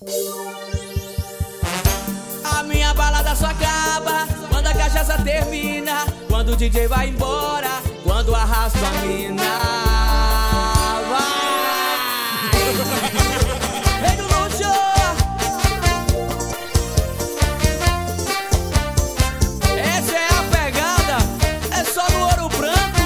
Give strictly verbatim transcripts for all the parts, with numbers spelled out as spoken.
A minha balada só acaba quando a cachaça termina, quando o D J vai embora, quando arrasta a mina. Vai! Rei do luxo! Essa é a pegada, é só no Ouro Branco.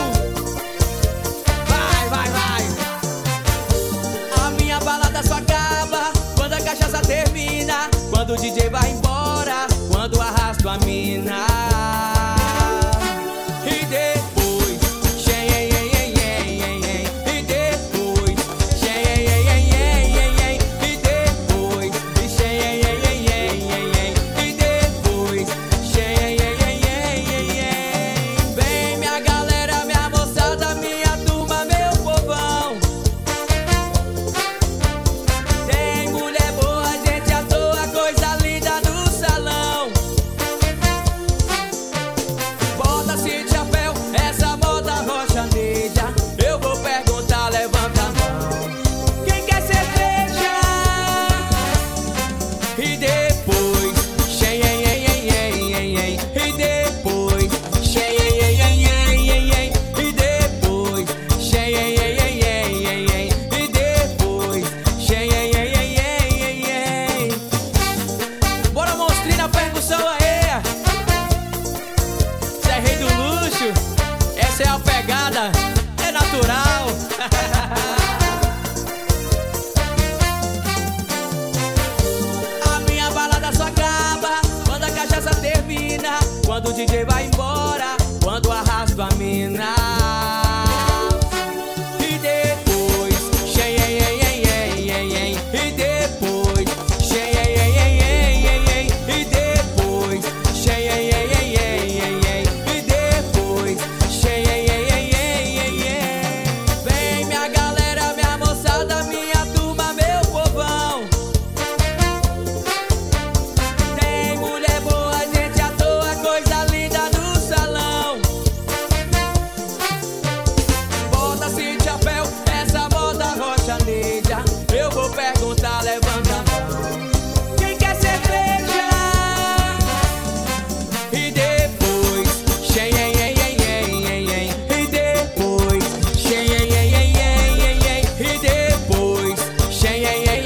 Vai, vai, vai! A minha balada só acaba quando a cachaça termina, quando o D J vai embora, quando arrasto a mina. E depois, xen, e depois, xen, e depois, xen, e depois, xen. Vem minha galera, minha moçada, minha turma, meu povão. Tem mulher boa, gente à toa, coisa linda no salão. Bota-se de chapéu, essa moda roxaneja. Eu vou perguntar, levanta a mão. Quem quer cerveja? E depois, xen, e depois, xen, e depois, xen, e depois, xen. Bora, monstrinho na percussão aí. Cê é rei do luxo, essa é a pegada, é natural. A minha balada só acaba quando a cachaça termina, quando o D J vai embora, quando arrasto a mina. E depois, xen, e depois, xen, e depois, xen, e depois, xen. Vem minha galera, minha moçada, minha turma, meu povão. Tem mulher boa, gente à toa, coisa linda no salão. Bota-se de chapéu, essa moda roxaneja. Eu vou perguntar, levanta a mão. Quem quer cerveja? E depois, xen, e depois, xen, e depois, xen,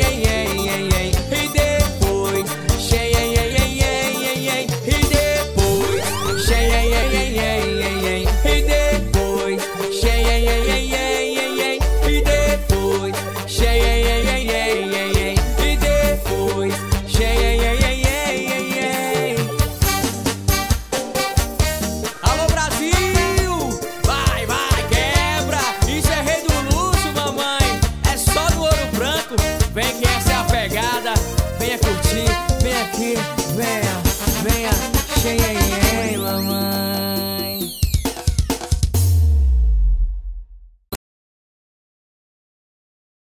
e depois, xen, e depois, xen, e depois, xen, e depois, xen, e depois, xen. Alô Brasil, vai, vai, quebra. Isso é rei do luxo, mamãe. É só no Ouro Branco. Vem que essa é a pegada. Venha curtir, vem aqui, venha, venha, xen, mamãe.